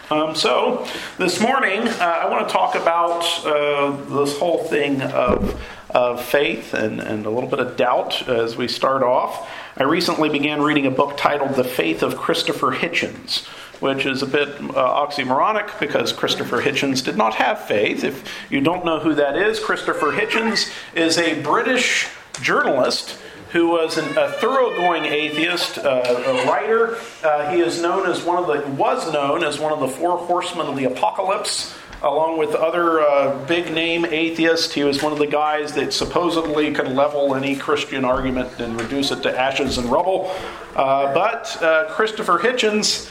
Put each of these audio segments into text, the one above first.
So this morning, I want to talk about this whole thing of faith and a little bit of doubt as we start off. I recently began reading a book titled The Faith of Christopher Hitchens, which is a bit oxymoronic because Christopher Hitchens did not have faith. If you don't know who that is, Christopher Hitchens is a British journalist who was a thoroughgoing atheist, a writer. He is was known as one of the four horsemen of the apocalypse, along with other big-name atheists. He was one of the guys that supposedly could level any Christian argument and reduce it to ashes and rubble. But Christopher Hitchens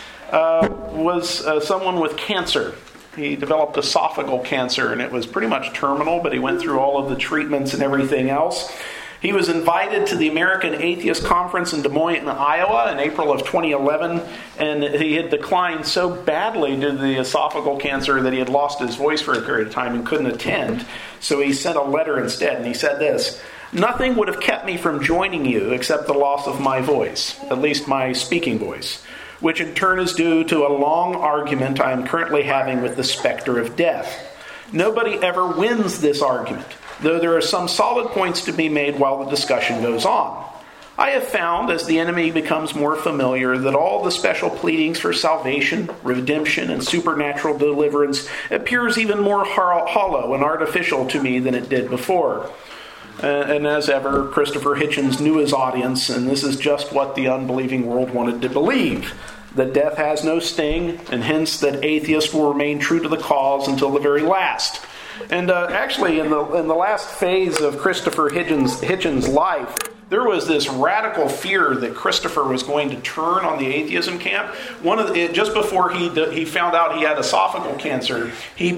was someone with cancer. He developed esophageal cancer, and it was pretty much terminal, but he went through all of the treatments and everything else. He was invited to the American Atheist Conference in Des Moines, Iowa in April of 2011, and he had declined so badly due to the esophageal cancer that he had lost his voice for a period of time and couldn't attend. So he sent a letter instead, and he said this: "Nothing would have kept me from joining you except the loss of my voice, at least my speaking voice, which in turn is due to a long argument I am currently having with the specter of death. Nobody ever wins this argument, though there are some solid points to be made while the discussion goes on. I have found, as the enemy becomes more familiar, that all the special pleadings for salvation, redemption, and supernatural deliverance appears even more hollow and artificial to me than it did before." And as ever, Christopher Hitchens knew his audience, and this is just what the unbelieving world wanted to believe: that death has no sting, and hence that atheists will remain true to the cause until the very last. And actually, in the last phase of Christopher Hitchens' life, there was this radical fear that Christopher was going to turn on the atheism camp. Just before he found out he had esophageal cancer, he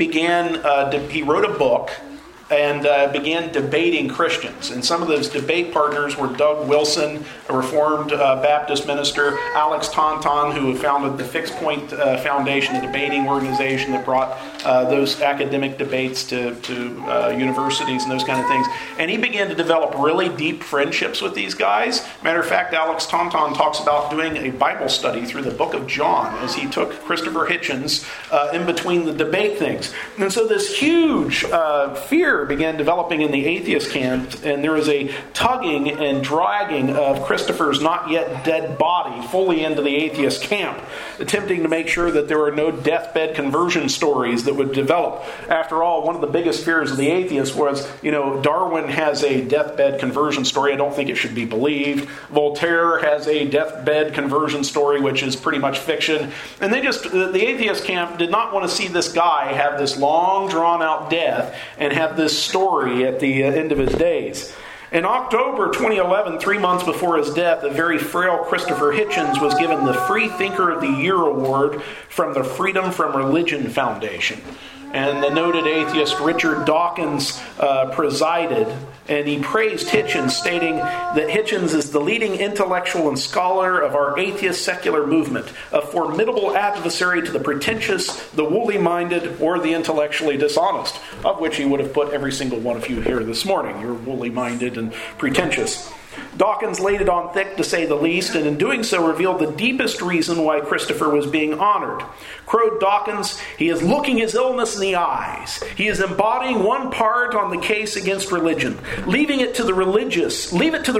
wrote a book and began debating Christians. And some of those debate partners were Doug Wilson, a Reformed Baptist minister, Alex Taunton, who founded the Fixed Point Foundation, a debating organization that brought those academic debates to universities and those kind of things. And he began to develop really deep friendships with these guys. Matter of fact, Alex Taunton talks about doing a Bible study through the book of John as he took Christopher Hitchens in between the debate things. And so this huge fear began developing in the atheist camp, and there was a tugging and dragging of Christopher's not yet dead body fully into the atheist camp, attempting to make sure that there were no deathbed conversion stories that would develop. After all, one of the biggest fears of the atheists was, Darwin has a deathbed conversion story. I don't think it should be believed. Voltaire has a deathbed conversion story, which is pretty much fiction. And the atheist camp did not want to see this guy have this long, drawn-out death and have this story at the end of his days. In October 2011, 3 months before his death, a very frail Christopher Hitchens was given the Free Thinker of the Year award from the Freedom from Religion Foundation. And the noted atheist Richard Dawkins presided, and he praised Hitchens, stating that Hitchens is the leading intellectual and scholar of our atheist secular movement, a formidable adversary to the pretentious, the woolly-minded, or the intellectually dishonest, of which he would have put every single one of you here this morning. You're woolly-minded and pretentious. Dawkins laid it on thick, to say the least, and in doing so revealed the deepest reason why Christopher was being honored. Crowed Dawkins, he is looking his illness in the eyes. He is embodying one part on the case against religion, leave it to the religious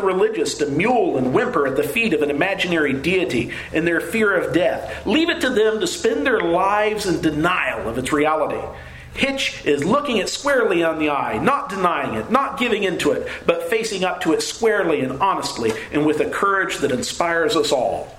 to mule and whimper at the feet of an imaginary deity in their fear of death. Leave it to them to spend their lives in denial of its reality. Hitch is looking it squarely on the eye, not denying it, not giving into it, but facing up to it squarely and honestly, and with a courage that inspires us all.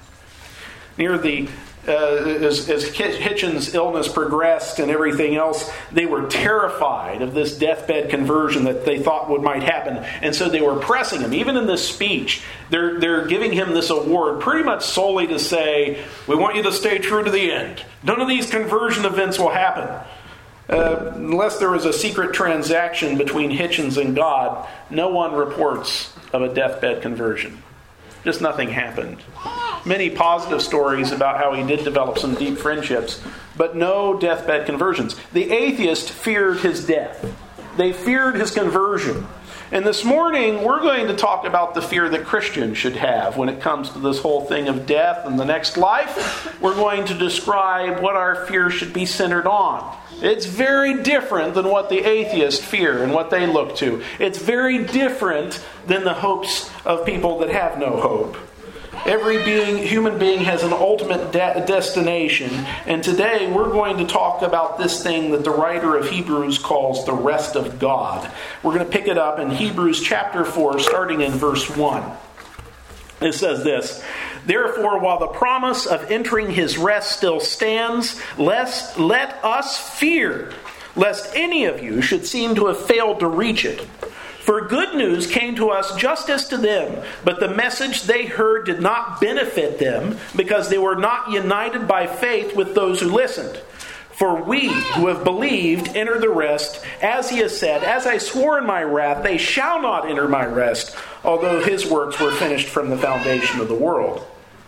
As Hitchens' illness progressed and everything else, they were terrified of this deathbed conversion that they thought might happen. And so they were pressing him. Even in this speech, they're giving him this award pretty much solely to say, we want you to stay true to the end. None of these conversion events will happen. Unless there was a secret transaction between Hitchens and God, no one reports of a deathbed conversion. Just nothing happened. Many positive stories about how he did develop some deep friendships, but no deathbed conversions. The atheist feared his death. They feared his conversion. And this morning, we're going to talk about the fear that Christians should have when it comes to this whole thing of death and the next life. We're going to describe what our fear should be centered on. It's very different than what the atheists fear and what they look to. It's very different than the hopes of people that have no hope. Every human being has an ultimate destination. And today we're going to talk about this thing that the writer of Hebrews calls the rest of God. We're going to pick it up in Hebrews chapter 4, starting in verse 1. It says this: "Therefore, while the promise of entering his rest still stands, let us fear, lest any of you should seem to have failed to reach it. For good news came to us just as to them, but the message they heard did not benefit them, because they were not united by faith with those who listened. For we who have believed enter the rest, as he has said, as I swore in my wrath, they shall not enter my rest, although his works were finished from the foundation of the world."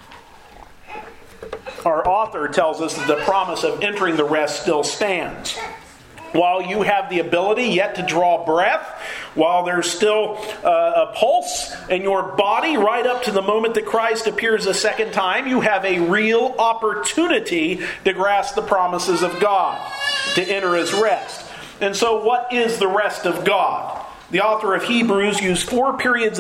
Our author tells us that the promise of entering the rest still stands. While you have the ability yet to draw breath, while there's still a pulse in your body right up to the moment that Christ appears a second time, you have a real opportunity to grasp the promises of God, to enter his rest. And so what is the rest of God? The author of Hebrews used 4 periods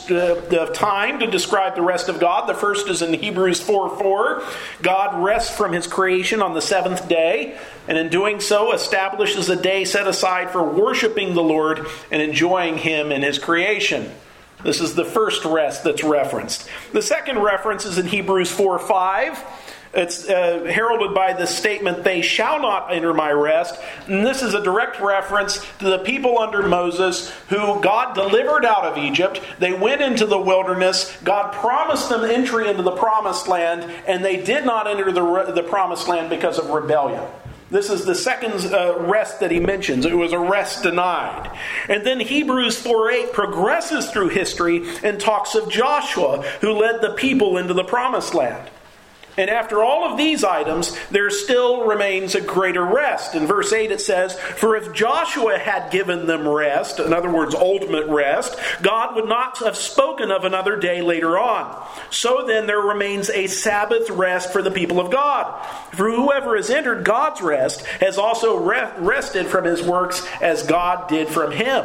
of time to describe the rest of God. The first is in Hebrews 4:4. God rests from his creation on the 7th day, and in doing so establishes a day set aside for worshiping the Lord and enjoying him in his creation. This is the first rest that's referenced. The second reference is in Hebrews 4:5. It's heralded by the statement, "They shall not enter my rest." And this is a direct reference to the people under Moses who God delivered out of Egypt. They went into the wilderness. God promised them entry into the promised land, and they did not enter the promised land because of rebellion. This is the second rest that he mentions. It was a rest denied. And then Hebrews 4:8 progresses through history and talks of Joshua, who led the people into the promised land. And after all of these items, there still remains a greater rest. In verse 8 it says, "For if Joshua had given them rest," in other words, ultimate rest, "God would not have spoken of another day later on. So then there remains a Sabbath rest for the people of God. For whoever has entered God's rest has also rested from his works as God did from him."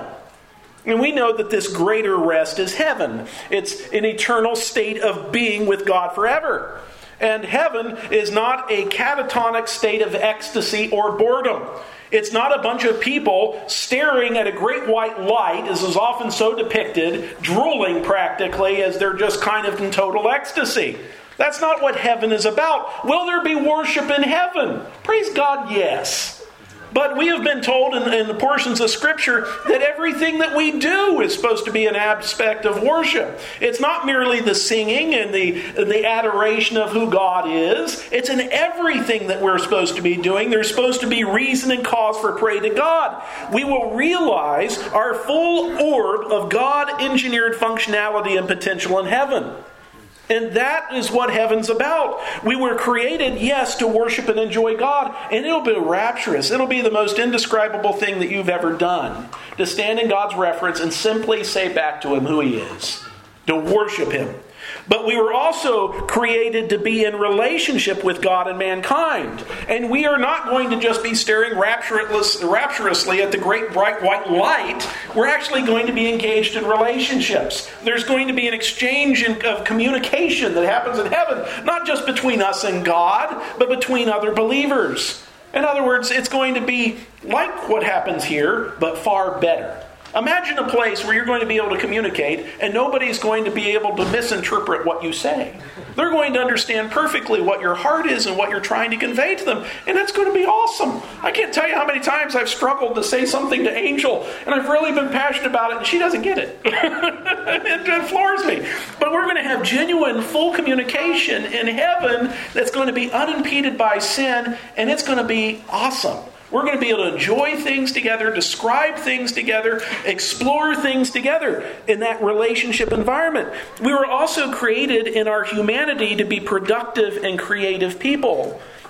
And we know that this greater rest is heaven. It's an eternal state of being with God forever. And heaven is not a catatonic state of ecstasy or boredom. It's not a bunch of people staring at a great white light, as is often so depicted, drooling practically as they're just kind of in total ecstasy. That's not what heaven is about. Will there be worship in heaven? Praise God, yes. But we have been told in the portions of Scripture that everything that we do is supposed to be an aspect of worship. It's not merely the singing and the adoration of who God is. It's in everything that we're supposed to be doing. There's supposed to be reason and cause for praise to God. We will realize our full orb of God-engineered functionality and potential in heaven. And that is what heaven's about. We were created, yes, to worship and enjoy God. And it'll be rapturous. It'll be the most indescribable thing that you've ever done. To stand in God's reference and simply say back to him who he is. To worship him. But we were also created to be in relationship with God and mankind. And we are not going to just be staring rapturously at the great bright white light. We're actually going to be engaged in relationships. There's going to be an exchange of communication that happens in heaven, not just between us and God, but between other believers. In other words, it's going to be like what happens here, but far better. Imagine a place where you're going to be able to communicate and nobody's going to be able to misinterpret what you say. They're going to understand perfectly what your heart is and what you're trying to convey to them. And that's going to be awesome. I can't tell you how many times I've struggled to say something to Angel and I've really been passionate about it and she doesn't get it. It floors me. But we're going to have genuine, full communication in heaven that's going to be unimpeded by sin, and it's going to be awesome. We're going to be able to enjoy things together, describe things together, explore things together in that relationship environment. We were also created in our humanity to be productive and creative people.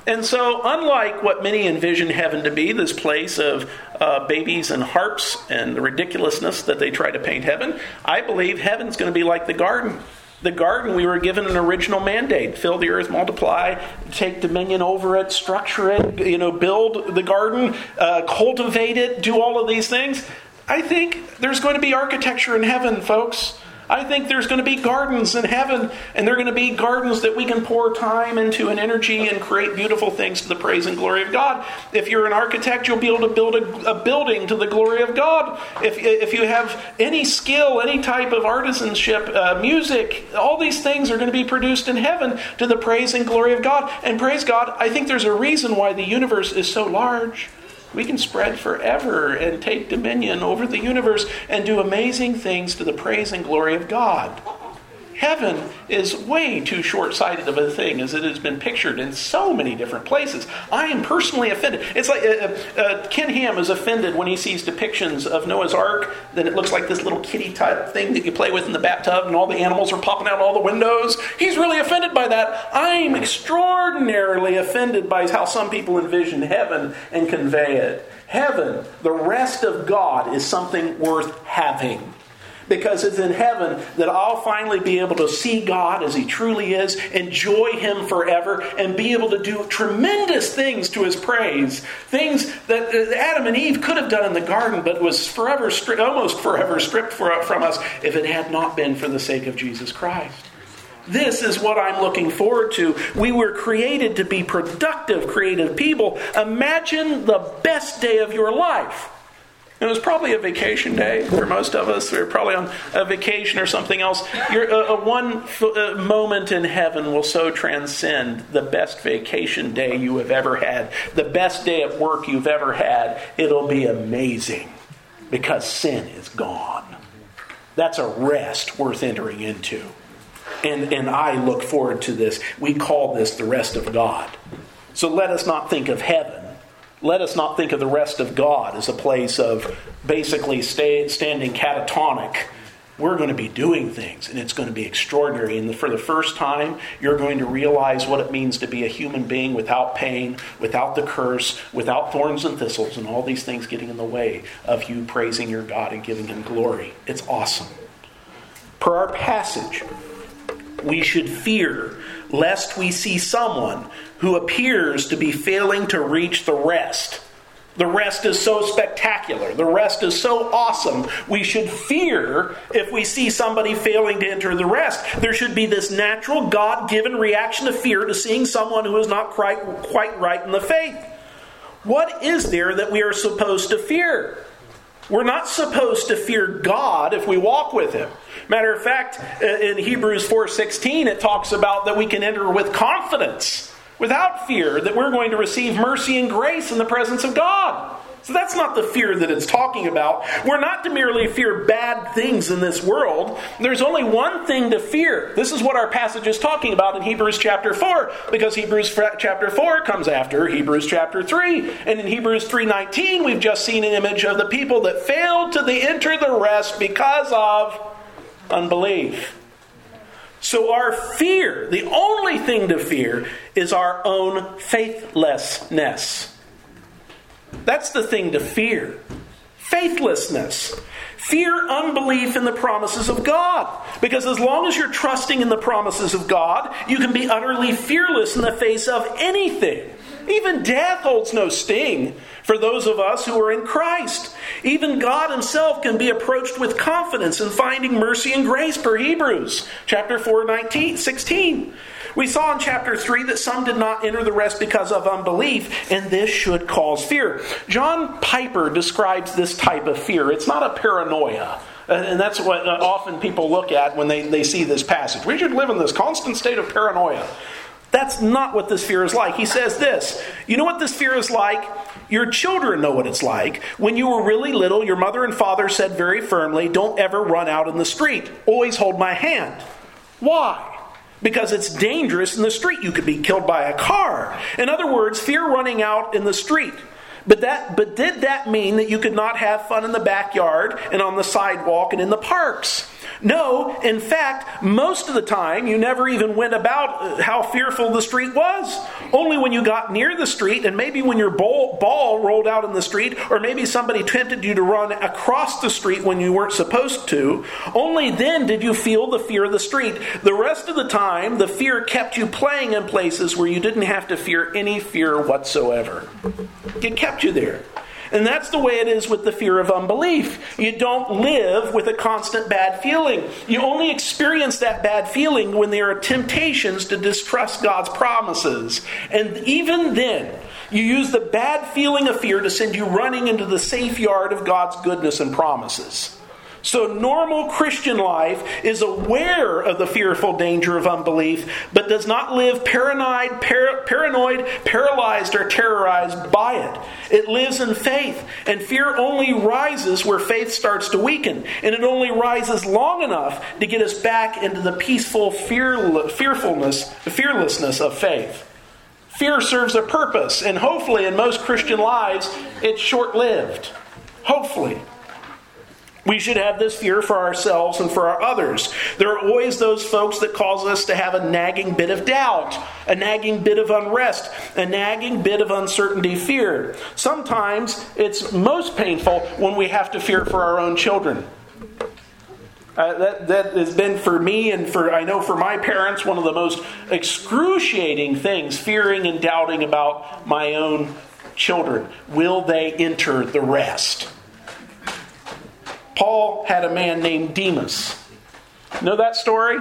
And so, unlike what many envision heaven to be, this place of babies and harps and the ridiculousness that they try to paint heaven, I believe heaven's going to be like the garden. The garden, we were given an original mandate. Fill the earth, multiply, take dominion over it, structure it, build the garden, cultivate it, do all of these things. I think there's going to be architecture in heaven, folks. I think there's going to be gardens in heaven, and they're going to be gardens that we can pour time into and energy and create beautiful things to the praise and glory of God. If you're an architect, you'll be able to build a building to the glory of God. If you have any skill, any type of artisanship, music, all these things are going to be produced in heaven to the praise and glory of God. And praise God, I think there's a reason why the universe is so large. We can spread forever and take dominion over the universe and do amazing things to the praise and glory of God. Heaven is way too short-sighted of a thing as it has been pictured in so many different places. I am personally offended. It's like Ken Ham is offended when he sees depictions of Noah's Ark. Then it looks like this little kitty type thing that you play with in the bathtub and all the animals are popping out all the windows. He's really offended by that. I'm extraordinarily offended by how some people envision heaven and convey it. Heaven, the rest of God, is something worth having. Because it's in heaven that I'll finally be able to see God as He truly is, enjoy Him forever, and be able to do tremendous things to His praise. Things that Adam and Eve could have done in the garden, but was almost forever stripped from us if it had not been for the sake of Jesus Christ. This is what I'm looking forward to. We were created to be productive, creative people. Imagine the best day of your life. It was probably a vacation day for most of us. We were probably on a vacation or something else. One moment in heaven will so transcend the best vacation day you have ever had. The best day at work you've ever had. It'll be amazing because sin is gone. That's a rest worth entering into. And I look forward to this. We call this the rest of God. So let us not think of heaven. Let us not think of the rest of God as a place of basically standing catatonic. We're going to be doing things, and it's going to be extraordinary. And for the first time, you're going to realize what it means to be a human being without pain, without the curse, without thorns and thistles, and all these things getting in the way of you praising your God and giving Him glory. It's awesome. Per our passage, we should fear lest we see someone who appears to be failing to reach the rest. The rest is so spectacular. The rest is so awesome. We should fear if we see somebody failing to enter the rest. There should be this natural, God-given reaction of fear to seeing someone who is not quite right in the faith. What is there that we are supposed to fear? We're not supposed to fear God if we walk with Him. Matter of fact, in Hebrews 4:16, it talks about that we can enter with confidence, without fear, that we're going to receive mercy and grace in the presence of God. So that's not the fear that it's talking about. We're not to merely fear bad things in this world. There's only one thing to fear. This is what our passage is talking about in Hebrews chapter 4, because Hebrews chapter 4 comes after Hebrews chapter 3. And in Hebrews 3:19, we've just seen an image of the people that failed to enter the rest because of unbelief. So our fear, the only thing to fear, is our own faithlessness. That's the thing to fear. Faithlessness. Fear unbelief in the promises of God. Because as long as you're trusting in the promises of God, you can be utterly fearless in the face of anything. Even death holds no sting for those of us who are in Christ. Even God Himself can be approached with confidence in finding mercy and grace per Hebrews chapter 4:16. We saw in chapter 3 that some did not enter the rest because of unbelief, and this should cause fear. John Piper describes this type of fear. It's not a paranoia. And that's what often people look at when they see this passage. We should live in this constant state of paranoia. That's not what this fear is like. He says this. You know what this fear is like? Your children know what it's like. When you were really little, your mother and father said very firmly, "Don't ever run out in the street. Always hold my hand." Why? Because it's dangerous in the street. You could be killed by a car. In other words, fear running out in the street. But did that mean that you could not have fun in the backyard and on the sidewalk and in the parks? No, in fact, most of the time, you never even went about how fearful the street was. Only when you got near the street, and maybe when your ball rolled out in the street, or maybe somebody tempted you to run across the street when you weren't supposed to, only then did you feel the fear of the street. The rest of the time, the fear kept you playing in places where you didn't have to fear any fear whatsoever. It kept you there. And that's the way it is with the fear of unbelief. You don't live with a constant bad feeling. You only experience that bad feeling when there are temptations to distrust God's promises. And even then, you use the bad feeling of fear to send you running into the safe yard of God's goodness and promises. So normal Christian life is aware of the fearful danger of unbelief, but does not live paranoid, paralyzed, or terrorized by it. It lives in faith, and fear only rises where faith starts to weaken, and it only rises long enough to get us back into the peaceful fearlessness of faith. Fear serves a purpose, and hopefully in most Christian lives, it's short-lived. Hopefully. We should have this fear for ourselves and for our others. There are always those folks that cause us to have a nagging bit of doubt, a nagging bit of unrest, a nagging bit of uncertainty, fear. Sometimes it's most painful when we have to fear for our own children. That has been for me and I know for my parents, one of the most excruciating things, fearing and doubting about my own children. Will they enter the rest? Paul had a man named Demas. Know that story?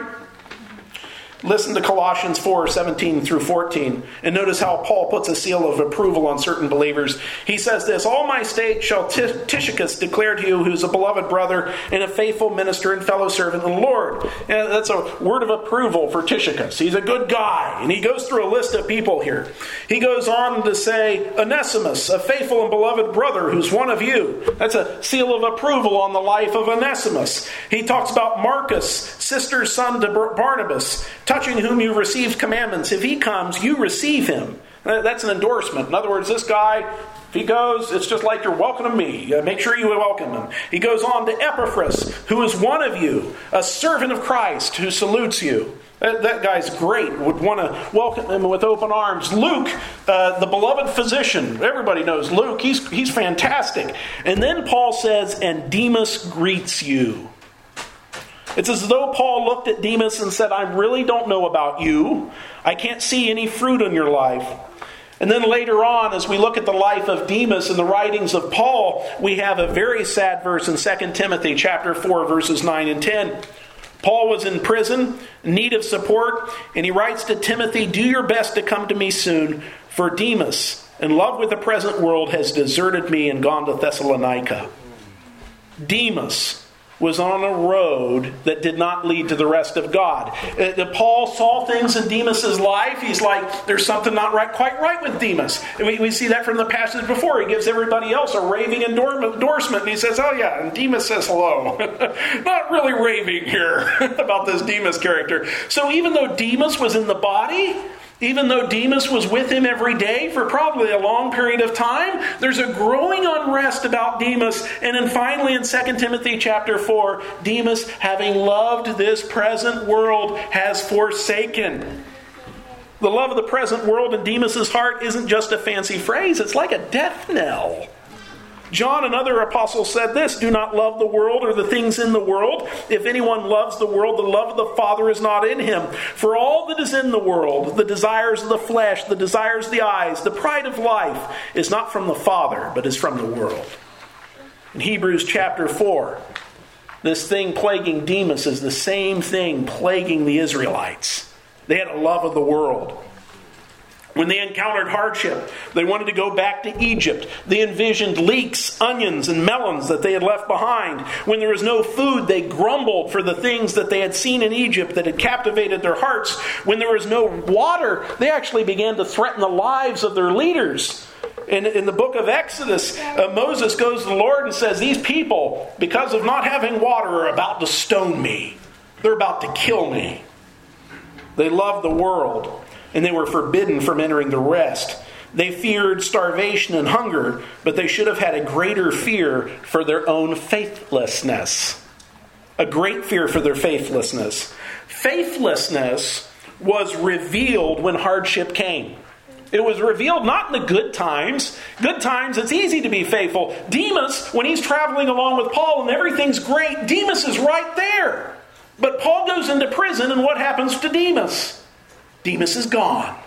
Listen to Colossians 4:17 through 14, and notice how Paul puts a seal of approval on certain believers. He says this, "All my state shall Tychicus declare to you, who is a beloved brother and a faithful minister and fellow servant in the Lord." And that's a word of approval for Tychicus. He's a good guy, and he goes through a list of people here. He goes on to say, "Onesimus, a faithful and beloved brother who's one of you." That's a seal of approval on the life of Onesimus. He talks about Marcus, sister's son to Barnabas, touching whom you received commandments. If he comes, you receive him. That's an endorsement. In other words, this guy, if he goes, it's just like you're welcoming me. Make sure you welcome him. He goes on to Epaphras, who is one of you, a servant of Christ, who salutes you. That guy's great. Would want to welcome him with open arms. Luke, the beloved physician. Everybody knows Luke. He's fantastic. And then Paul says, "And Demas greets you." It's as though Paul looked at Demas and said, "I really don't know about you. I can't see any fruit in your life." And then later on, as we look at the life of Demas and the writings of Paul, we have a very sad verse in 2 Timothy chapter 4, verses 9 and 10. Paul was in prison, in need of support, and he writes to Timothy, "Do your best to come to me soon, for Demas, in love with the present world, has deserted me and gone to Thessalonica." Demas was on a road that did not lead to the rest of God. Paul saw things in Demas' life. He's like, there's something not quite right with Demas. And we see that from the passage before. He gives everybody else a raving endorsement. And he says, "Oh yeah," and Demas says hello. Not really raving here about this Demas character. So even though Demas was in the body, even though Demas was with him every day for probably a long period of time, there's a growing unrest about Demas. And then finally in 2 Timothy chapter 4, Demas, having loved this present world, has forsaken. The love of the present world in Demas' heart isn't just a fancy phrase. It's like a death knell. John and other apostles said this, "Do not love the world or the things in the world. If anyone loves the world, the love of the Father is not in him. For all that is in the world, the desires of the flesh, the desires of the eyes, the pride of life, is not from the Father, but is from the world." In Hebrews chapter 4, this thing plaguing Demas is the same thing plaguing the Israelites. They had a love of the world. When they encountered hardship, they wanted to go back to Egypt. They envisioned leeks, onions, and melons that they had left behind. When there was no food, they grumbled for the things that they had seen in Egypt that had captivated their hearts. When there was no water, they actually began to threaten the lives of their leaders. In the book of Exodus, Moses goes to the Lord and says, "These people, because of not having water, are about to stone me. They're about to kill me." They loved the world, and they were forbidden from entering the rest. They feared starvation and hunger, but they should have had a greater fear for their own faithlessness. a great fear for their faithlessness. Faithlessness was revealed when hardship came. It was revealed not in the good times. Good times, it's easy to be faithful. Demas, when he's traveling along with Paul and everything's great, Demas is right there. But Paul goes into prison, and what happens to Demas? Demas is gone.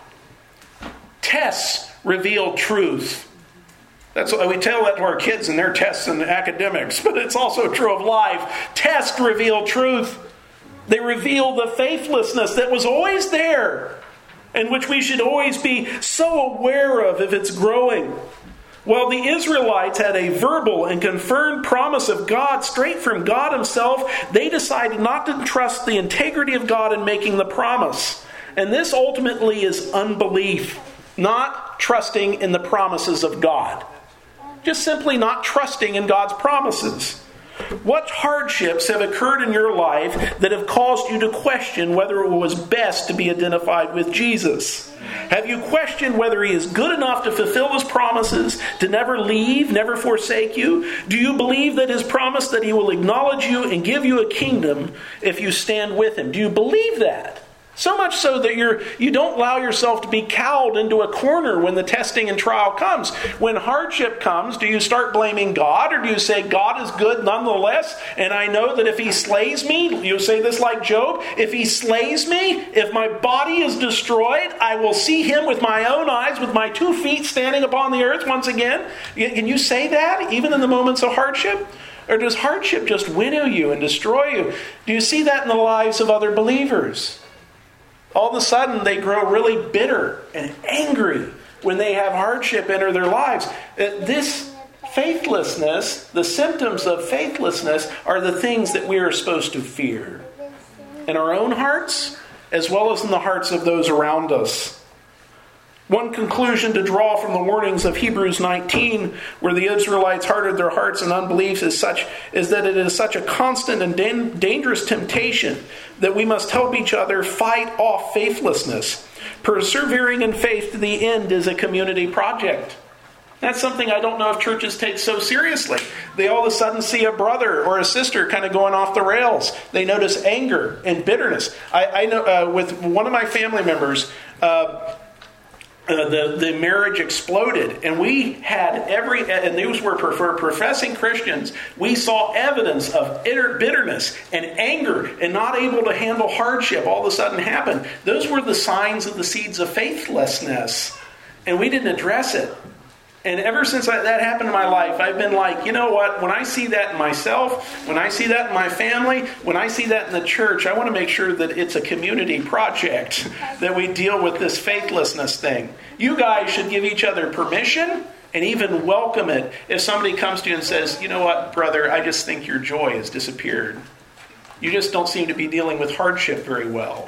Tests reveal truth. That's what we tell that to our kids in their tests and academics, but it's also true of life. Tests reveal truth. They reveal the faithlessness that was always there, and which we should always be so aware of if it's growing. Well, the Israelites had a verbal and confirmed promise of God straight from God Himself. They decided not to trust the integrity of God in making the promise. And this ultimately is unbelief, not trusting in the promises of God. Just simply not trusting in God's promises. What hardships have occurred in your life that have caused you to question whether it was best to be identified with Jesus? Have you questioned whether He is good enough to fulfill His promises, to never leave, never forsake you? Do you believe that His promise that He will acknowledge you and give you a kingdom if you stand with Him? Do you believe that? So much so that you don't allow yourself to be cowed into a corner when the testing and trial comes. When hardship comes, do you start blaming God, or do you say, God is good nonetheless, and I know that if He slays me, you say this like Job, if He slays me, if my body is destroyed, I will see Him with my own eyes, with my 2 feet standing upon the earth once again? Can you say that, even in the moments of hardship? Or does hardship just winnow you and destroy you? Do you see that in the lives of other believers? All of a sudden, they grow really bitter and angry when they have hardship enter their lives. This faithlessness, the symptoms of faithlessness, are the things that we are supposed to fear in our own hearts, as well as in the hearts of those around us. One conclusion to draw from the warnings of Hebrews 19, where the Israelites hardened their hearts in unbelief, is that it is such a constant and dangerous temptation that we must help each other fight off faithlessness. Persevering in faith to the end is a community project. That's something I don't know if churches take so seriously. They all of a sudden see a brother or a sister kind of going off the rails. They notice anger and bitterness. I know with one of my family members, the marriage exploded, and we had and these were for professing Christians, we saw evidence of bitterness and anger and not able to handle hardship all of a sudden happen. Those were the signs of the seeds of faithlessness, and we didn't address it. And ever since that happened in my life, I've been like, you know what? When I see that in myself, when I see that in my family, when I see that in the church, I want to make sure that it's a community project, that we deal with this faithlessness thing. You guys should give each other permission and even welcome it if somebody comes to you and says, you know what, brother, I just think your joy has disappeared. You just don't seem to be dealing with hardship very well.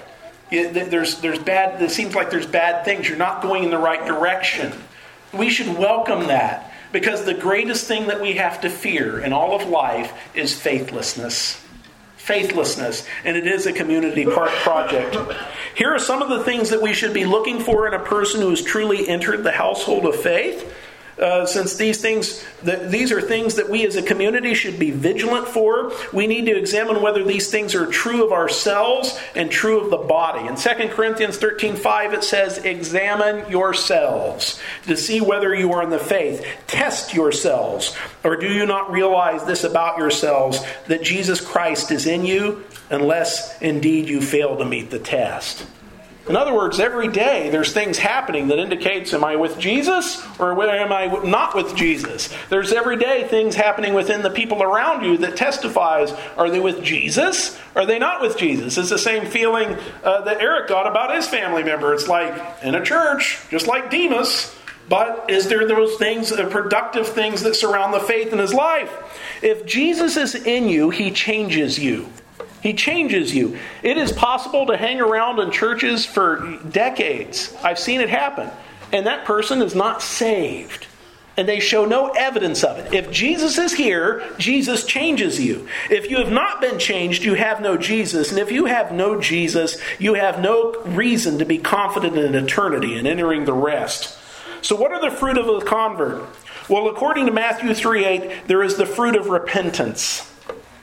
It seems like there's bad things. You're not going in the right direction. We should welcome that, because the greatest thing that we have to fear in all of life is faithlessness. Faithlessness, and it is a community project. Here are some of the things that we should be looking for in a person who has truly entered the household of faith. Since these are things that we as a community should be vigilant for, we need to examine whether these things are true of ourselves and true of the body. In 2 Corinthians 13:5 it says, examine yourselves to see whether you are in the faith. Test yourselves. Or do you not realize this about yourselves, that Jesus Christ is in you, unless indeed you fail to meet the test? In other words, every day there's things happening that indicates, am I with Jesus or am I not with Jesus? There's every day things happening within the people around you that testifies, are they with Jesus? Are they not with Jesus? It's the same feeling that Eric got about his family member. It's like, in a church, just like Demas, but is there those things, productive things that surround the faith in his life? If Jesus is in you, He changes you. He changes you. It is possible to hang around in churches for decades. I've seen it happen. And that person is not saved. And they show no evidence of it. If Jesus is here, Jesus changes you. If you have not been changed, you have no Jesus. And if you have no Jesus, you have no reason to be confident in eternity and entering the rest. So what are the fruit of a convert? Well, according to Matthew 3:8, there is the fruit of repentance.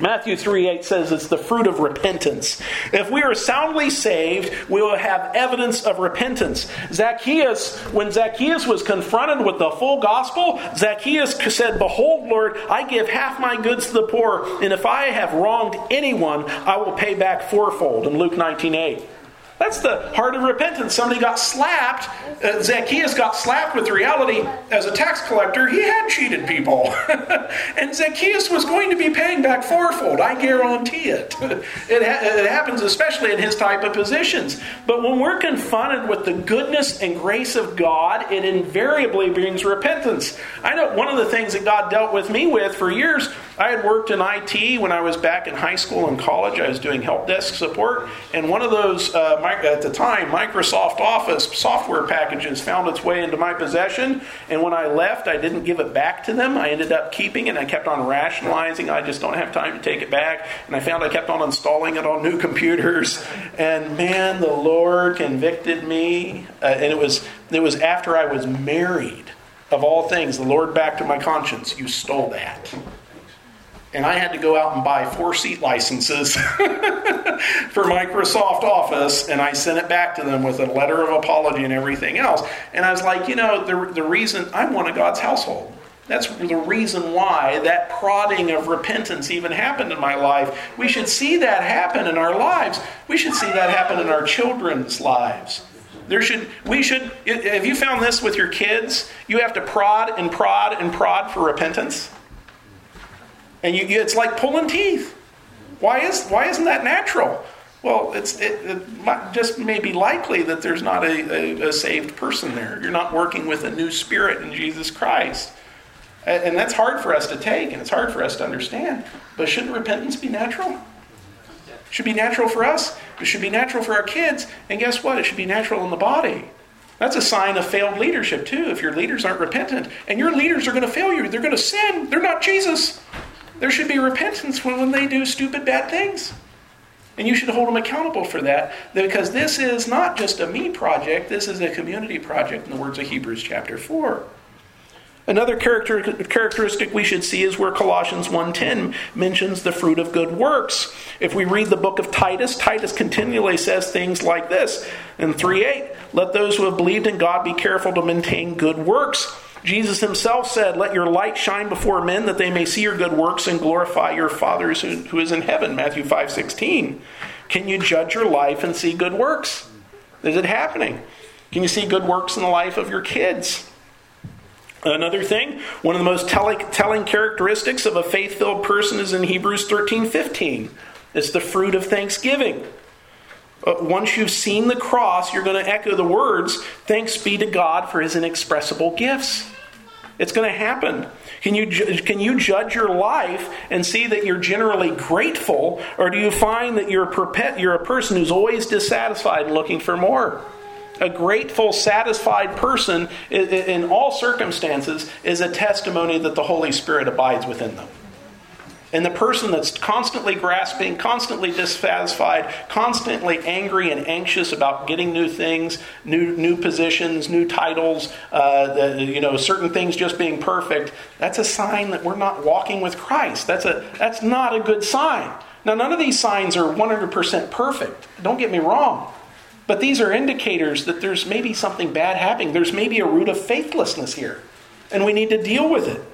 Matthew 3:8 says it's the fruit of repentance. If we are soundly saved, we will have evidence of repentance. When Zacchaeus was confronted with the full gospel, Zacchaeus said, "Behold, Lord, I give half my goods to the poor, and if I have wronged anyone, I will pay back fourfold," in Luke 19:8. That's the heart of repentance. Somebody got slapped. Zacchaeus got slapped with reality. As a tax collector, he had cheated people. And Zacchaeus was going to be paying back fourfold. I guarantee it. It happens especially in his type of positions. But when we're confronted with the goodness and grace of God, it invariably brings repentance. I know one of the things that God dealt with me with for years, I had worked in IT when I was back in high school and college. I was doing help desk support. And one of those at the time, Microsoft Office software packages found its way into my possession. And when I left, I didn't give it back to them. I ended up keeping it. I kept on rationalizing. I just don't have time to take it back. And I found I kept on installing it on new computers. And man, the Lord convicted me. And it was after I was married. Of all things, the Lord backed to my conscience. You stole that. And I had to go out and buy 4 seat licenses for Microsoft Office, and I sent it back to them with a letter of apology and everything else. And I was like, the reason I'm one of God's household. That's the reason why that prodding of repentance even happened in my life. We should see that happen in our lives. We should see that happen in our children's lives. Have you found this with your kids? You have to prod and prod and prod for repentance. And it's like pulling teeth. Why isn't that natural? Well, it just may be likely that there's not a saved person there. You're not working with a new spirit in Jesus Christ. And that's hard for us to take, and it's hard for us to understand. But shouldn't repentance be natural? It should be natural for us. It should be natural for our kids. And guess what? It should be natural in the body. That's a sign of failed leadership, too, if your leaders aren't repentant. And your leaders are going to fail you. They're going to sin. They're not Jesus. There should be repentance when they do stupid, bad things. And you should hold them accountable for that, because this is not just a me project. This is a community project, in the words of Hebrews chapter 4. Another characteristic we should see is where Colossians 1:10 mentions the fruit of good works. If we read the book of Titus, Titus continually says things like this. In 3:8, let those who have believed in God be careful to maintain good works. Jesus himself said, let your light shine before men that they may see your good works and glorify your Father who is in heaven. Matthew 5:16. Can you judge your life and see good works? Is it happening? Can you see good works in the life of your kids? Another thing, one of the most telling characteristics of a faith-filled person is in Hebrews 13:15. It's the fruit of thanksgiving. Once you've seen the cross, you're going to echo the words, thanks be to God for his inexpressible gifts. It's going to happen. Can you judge your life and see that you're generally grateful, or do you find that you're a person who's always dissatisfied and looking for more? A grateful, satisfied person in all circumstances is a testimony that the Holy Spirit abides within them. And the person that's constantly grasping, constantly dissatisfied, constantly angry and anxious about getting new things, new positions, new titles, certain things just being perfect, that's a sign that we're not walking with Christ. That's not a good sign. Now, none of these signs are 100% perfect. Don't get me wrong. But these are indicators that there's maybe something bad happening. There's maybe a root of faithlessness here. And we need to deal with it.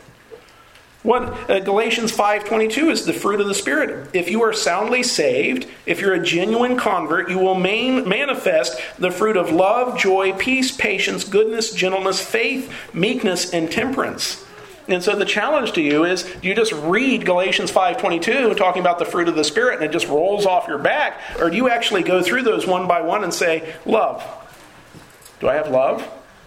Galatians 5:22 is the fruit of the Spirit. If you are soundly saved, if you're a genuine convert, you will manifest the fruit of love, joy, peace, patience, goodness, gentleness, faith, meekness, and temperance. And so the challenge to you is, do you just read Galatians 5:22 talking about the fruit of the Spirit and it just rolls off your back? Or do you actually go through those one by one and say, love? Do I have love?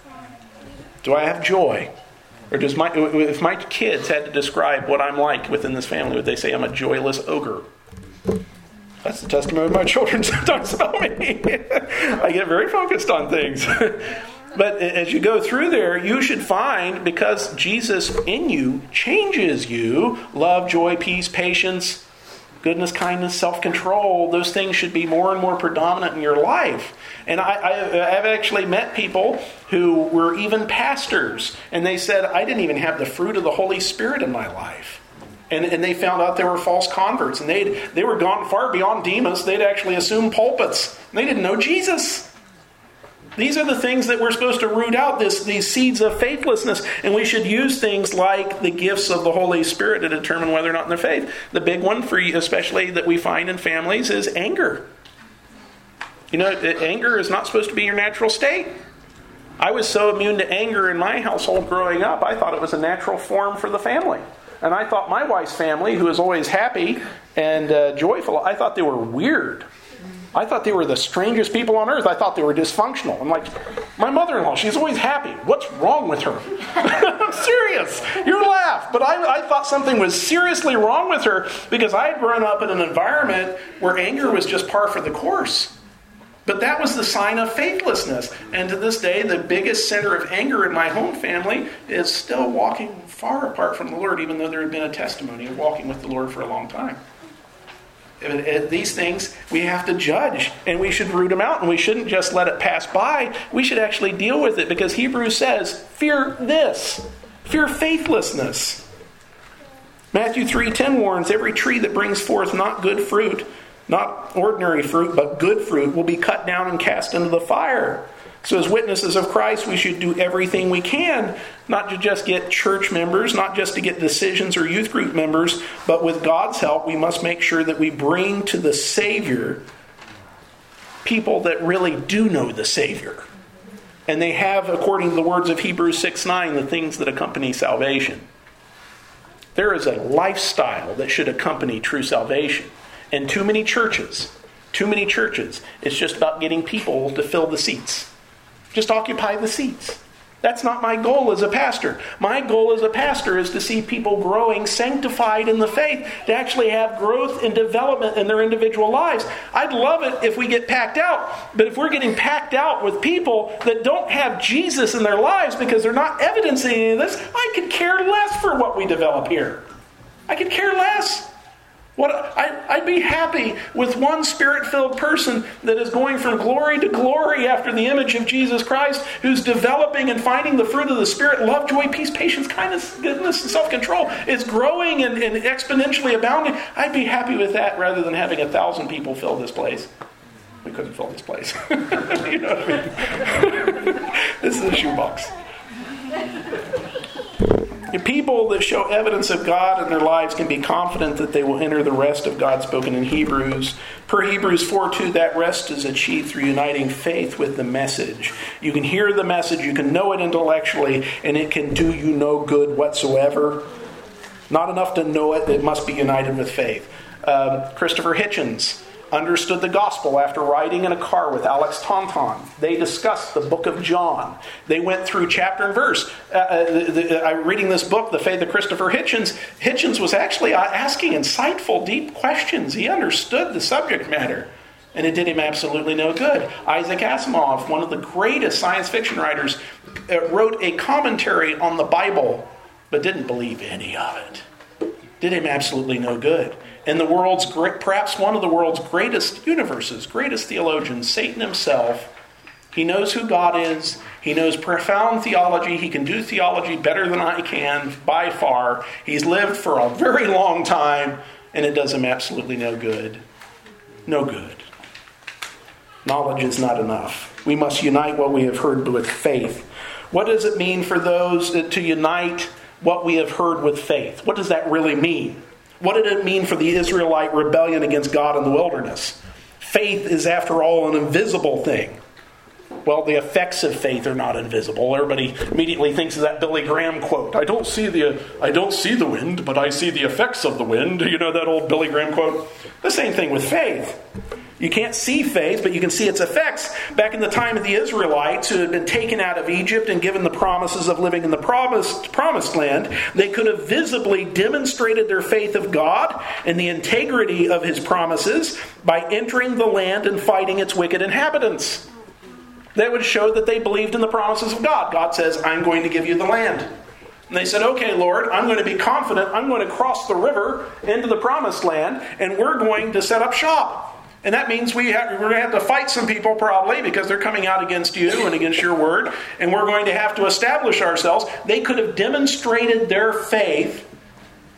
Do I have joy? Or if my kids had to describe what I'm like within this family, would they say I'm a joyless ogre? That's the testimony of my children sometimes about me. I get very focused on things. But as you go through there, you should find, because Jesus in you changes you, love, joy, peace, patience, goodness, kindness, self-control, those things should be more and more predominant in your life. And I've actually met people who were even pastors, and they said, I didn't even have the fruit of the Holy Spirit in my life. And they found out there were false converts. And they were gone far beyond Demas. They'd actually assumed pulpits. They didn't know Jesus. These are the things that we're supposed to root out, these seeds of faithlessness. And we should use things like the gifts of the Holy Spirit to determine whether or not they're faith. The big one, for especially that we find in families, is anger. You know, anger is not supposed to be your natural state. I was so immune to anger in my household growing up, I thought it was a natural form for the family. And I thought my wife's family, who is always happy and joyful, I thought they were weird. I thought they were the strangest people on earth. I thought they were dysfunctional. I'm like, my mother-in-law, she's always happy. What's wrong with her? I'm serious. You laugh. But I thought something was seriously wrong with her because I had grown up in an environment where anger was just par for the course. But that was the sign of faithlessness. And to this day, the biggest center of anger in my home family is still walking far apart from the Lord, even though there had been a testimony of walking with the Lord for a long time. These things we have to judge, and we should root them out, and we shouldn't just let it pass by. We should actually deal with it, because Hebrews says, fear this, fear faithlessness. Matthew 3:10 warns, every tree that brings forth not good fruit, not ordinary fruit, but good fruit, will be cut down and cast into the fire. So as witnesses of Christ, we should do everything we can, not to just get church members, not just to get decisions or youth group members, but with God's help, we must make sure that we bring to the Savior people that really do know the Savior. And they have, according to the words of Hebrews 6:9, the things that accompany salvation. There is a lifestyle that should accompany true salvation. And too many churches, it's just about getting people to fill the seats. Just occupy the seats. That's not my goal as a pastor. My goal as a pastor is to see people growing, sanctified in the faith, to actually have growth and development in their individual lives. I'd love it if we get packed out, but if we're getting packed out with people that don't have Jesus in their lives because they're not evidencing any of this, I could care less for what we develop here. I could care less. I'd be happy with one Spirit-filled person that is going from glory to glory after the image of Jesus Christ, who's developing and finding the fruit of the Spirit, love, joy, peace, patience, kindness, goodness, and self-control, is growing and exponentially abounding. I'd be happy with that rather than having 1,000 people fill this place. We couldn't fill this place. You know what I mean? This is a shoebox. The people that show evidence of God in their lives can be confident that they will enter the rest of God spoken in Hebrews. Per Hebrews 4:2, that rest is achieved through uniting faith with the message. You can hear the message, you can know it intellectually, and it can do you no good whatsoever. Not enough to know it, it must be united with faith. Christopher Hitchens understood the gospel after riding in a car with Alex Taunton. They discussed the book of John. They went through chapter and verse. I'm reading this book, The Faith of Christopher Hitchens. Hitchens was actually asking insightful, deep questions. He understood the subject matter, and it did him absolutely no good. Isaac Asimov, one of the greatest science fiction writers, wrote a commentary on the Bible, but didn't believe any of it. Did him absolutely no good. And perhaps one of the world's greatest universes, greatest theologians, Satan himself, he knows who God is. He knows profound theology. He can do theology better than I can, by far. He's lived for a very long time, and it does him absolutely no good. No good. Knowledge is not enough. We must unite what we have heard with faith. What does it mean for those to unite what we have heard with faith? What does that really mean? What did it mean for the Israelite rebellion against God in the wilderness? Faith is, after all, an invisible thing. Well, the effects of faith are not invisible. Everybody immediately thinks of that Billy Graham quote. I don't see the wind, but I see the effects of the wind. You know that old Billy Graham quote? The same thing with faith. You can't see faith, but you can see its effects. Back in the time of the Israelites, who had been taken out of Egypt and given the promises of living in the promised land, they could have visibly demonstrated their faith of God and the integrity of His promises by entering the land and fighting its wicked inhabitants. That would show that they believed in the promises of God. God says, I'm going to give you the land. And they said, okay, Lord, I'm going to be confident. I'm going to cross the river into the promised land, and we're going to set up shop. And that means we're going to have to fight some people probably because they're coming out against you and against your word. And we're going to have to establish ourselves. They could have demonstrated their faith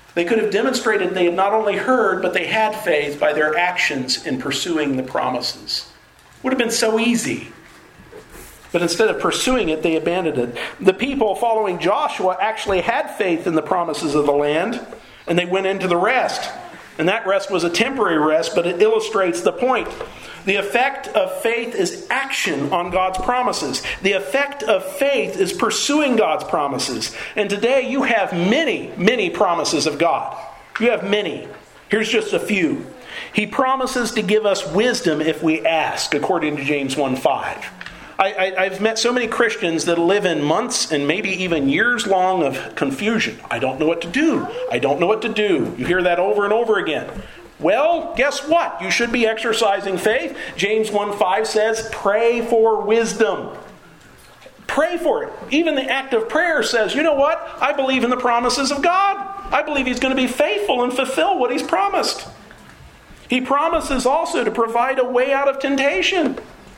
They could have demonstrated they had not only heard, but they had faith by their actions in pursuing the promises. Would have been so easy. But instead of pursuing it, they abandoned it. The people following Joshua actually had faith in the promises of the land, and they went into the rest. And that rest was a temporary rest, but it illustrates the point. The effect of faith is action on God's promises. The effect of faith is pursuing God's promises. And today you have many, many promises of God. You have many. Here's just a few. He promises to give us wisdom if we ask, according to James 1:5. I've met so many Christians that live in months and maybe even years long of confusion. I don't know what to do. I don't know what to do. You hear that over and over again. Well, guess what? You should be exercising faith. James 1:5 says, pray for wisdom. Pray for it. Even the act of prayer says, you know what? I believe in the promises of God. I believe He's going to be faithful and fulfill what He's promised. He promises also to provide a way out of temptation.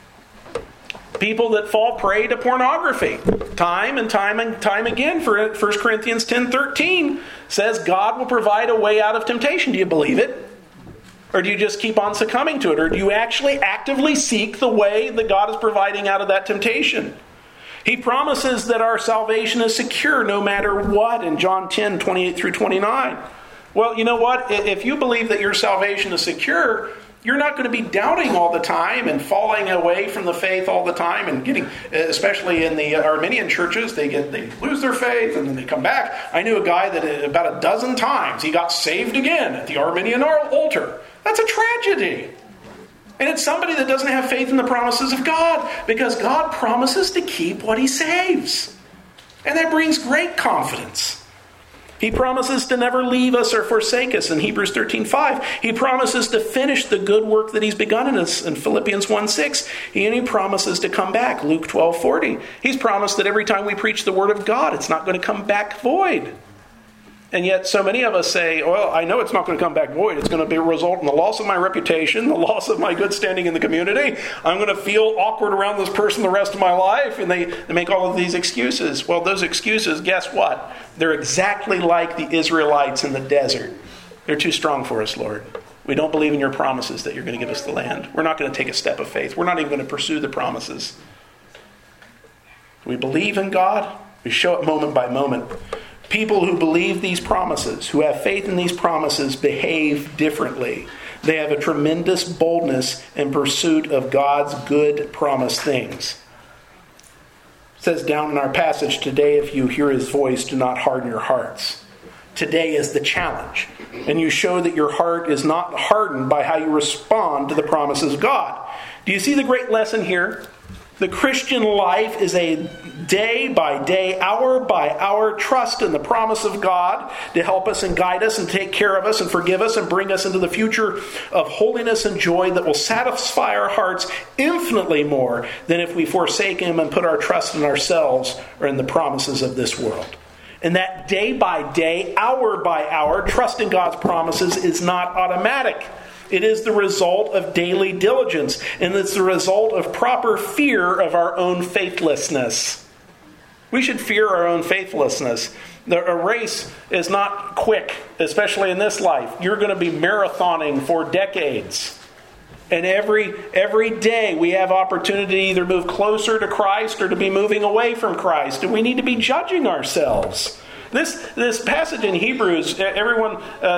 People that fall prey to pornography. Time and time again, for 1 Corinthians 10:13 says God will provide a way out of temptation. Do you believe it? Or do you just keep on succumbing to it? Or do you actually actively seek the way that God is providing out of that temptation? He promises that our salvation is secure no matter what in John 10:28 through 29. Well, you know what? If you believe that your salvation is secure, you're not going to be doubting all the time and falling away from the faith all the time and getting, especially in the Arminian churches, they lose their faith and then they come back. I knew a guy that about a dozen times he got saved again at the Arminian altar. That's a tragedy. And it's somebody that doesn't have faith in the promises of God, because God promises to keep what He saves. And that brings great confidence. He promises to never leave us or forsake us in Hebrews 13:5. He promises to finish the good work that He's begun in us in Philippians 1:6. And He promises to come back, Luke 12:40. He's promised that every time we preach the Word of God, it's not going to come back void. And yet so many of us say, well, I know it's not going to come back void. It's going to be a result in the loss of my reputation, the loss of my good standing in the community. I'm going to feel awkward around this person the rest of my life. And they make all of these excuses. Well, those excuses, guess what? They're exactly like the Israelites in the desert. They're too strong for us, Lord. We don't believe in your promises that you're going to give us the land. We're not going to take a step of faith. We're not even going to pursue the promises. We believe in God. We show it moment by moment. People who believe these promises, who have faith in these promises, behave differently. They have a tremendous boldness in pursuit of God's good promised things. It says down in our passage, today if you hear His voice, do not harden your hearts. Today is the challenge. And you show that your heart is not hardened by how you respond to the promises of God. Do you see the great lesson here? The Christian life is a day by day, hour by hour trust in the promise of God to help us and guide us and take care of us and forgive us and bring us into the future of holiness and joy that will satisfy our hearts infinitely more than if we forsake Him and put our trust in ourselves or in the promises of this world. And that day by day, hour by hour, trust in God's promises is not automatic. It is the result of daily diligence, and it's the result of proper fear of our own faithlessness. We should fear our own faithlessness. A race is not quick, especially in this life. You're going to be marathoning for decades. And every day we have opportunity to either move closer to Christ or to be moving away from Christ. And we need to be judging ourselves. This passage in Hebrews, everyone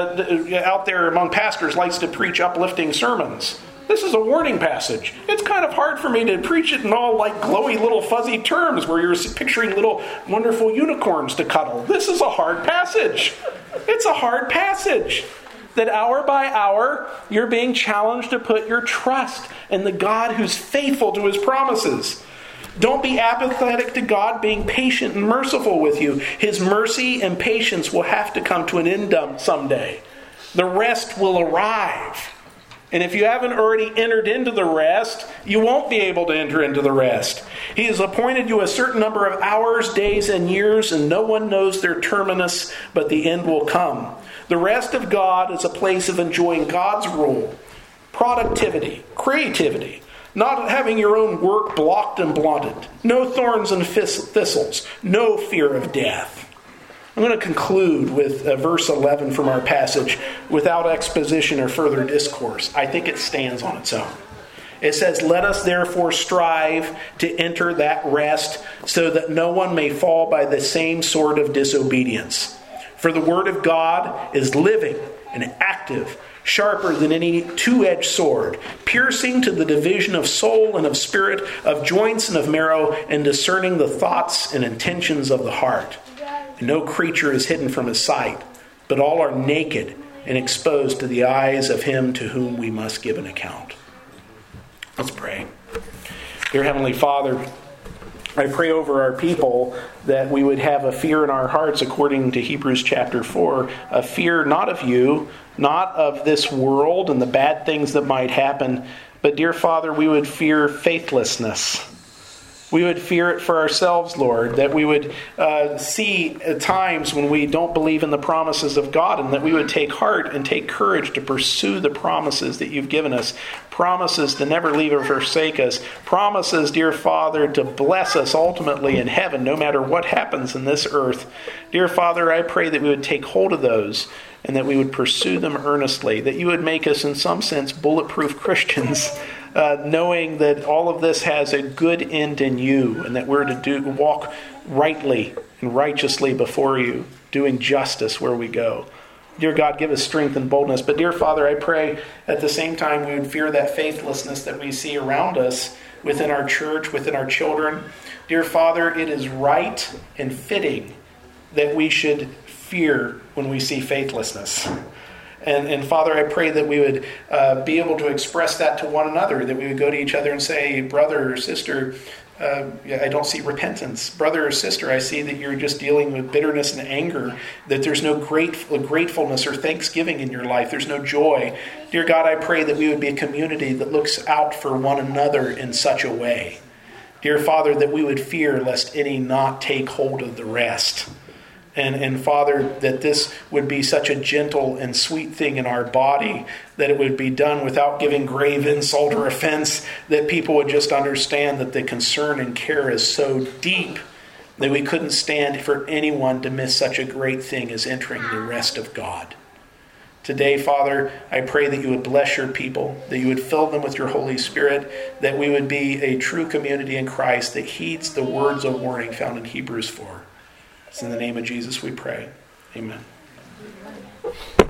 out there among pastors likes to preach uplifting sermons. This is a warning passage. It's kind of hard for me to preach it in all like glowy little fuzzy terms where you're picturing little wonderful unicorns to cuddle. This is a hard passage. It's a hard passage. That hour by hour, you're being challenged to put your trust in the God who's faithful to His promises. Don't be apathetic to God being patient and merciful with you. His mercy and patience will have to come to an end someday. The rest will arrive. And if you haven't already entered into the rest, you won't be able to enter into the rest. He has appointed you a certain number of hours, days, and years, and no one knows their terminus, but the end will come. The rest of God is a place of enjoying God's rule, productivity, creativity, not having your own work blocked and blunted, no thorns and thistles, no fear of death. I'm going to conclude with verse 11 from our passage without exposition or further discourse. I think it stands on its own. It says, "Let us therefore strive to enter that rest, so that no one may fall by the same sort of disobedience. For the word of God is living and active, sharper than any two-edged sword, piercing to the division of soul and of spirit, of joints and of marrow, and discerning the thoughts and intentions of the heart. And no creature is hidden from his sight, but all are naked and exposed to the eyes of him to whom we must give an account." Let's pray. Dear Heavenly Father, I pray over our people that we would have a fear in our hearts according to Hebrews chapter 4, a fear not of you, not of this world and the bad things that might happen, but dear Father, we would fear faithlessness. We would fear it for ourselves, Lord, that we would see times when we don't believe in the promises of God, and that we would take heart and take courage to pursue the promises that you've given us. Promises to never leave or forsake us. Promises, dear Father, to bless us ultimately in heaven, no matter what happens in this earth. Dear Father, I pray that we would take hold of those and that we would pursue them earnestly, that you would make us, in some sense, bulletproof Christians, knowing that all of this has a good end in you, and that we're to walk rightly and righteously before you, doing justice where we go. Dear God, give us strength and boldness. But dear Father, I pray at the same time we would fear that faithlessness that we see around us within our church, within our children. Dear Father, it is right and fitting that we should fear when we see faithlessness. And Father, I pray that we would be able to express that to one another, that we would go to each other and say, brother or sister, I don't see repentance. Brother or sister, I see that you're just dealing with bitterness and anger, that there's no gratefulness or thanksgiving in your life. There's no joy. Dear God, I pray that we would be a community that looks out for one another in such a way. Dear Father, that we would fear lest any not take hold of the rest. And Father, that this would be such a gentle and sweet thing in our body, that it would be done without giving grave insult or offense, that people would just understand that the concern and care is so deep that we couldn't stand for anyone to miss such a great thing as entering the rest of God. Today, Father, I pray that you would bless your people, that you would fill them with your Holy Spirit, that we would be a true community in Christ that heeds the words of warning found in Hebrews 4. It's in the name of Jesus we pray. Amen.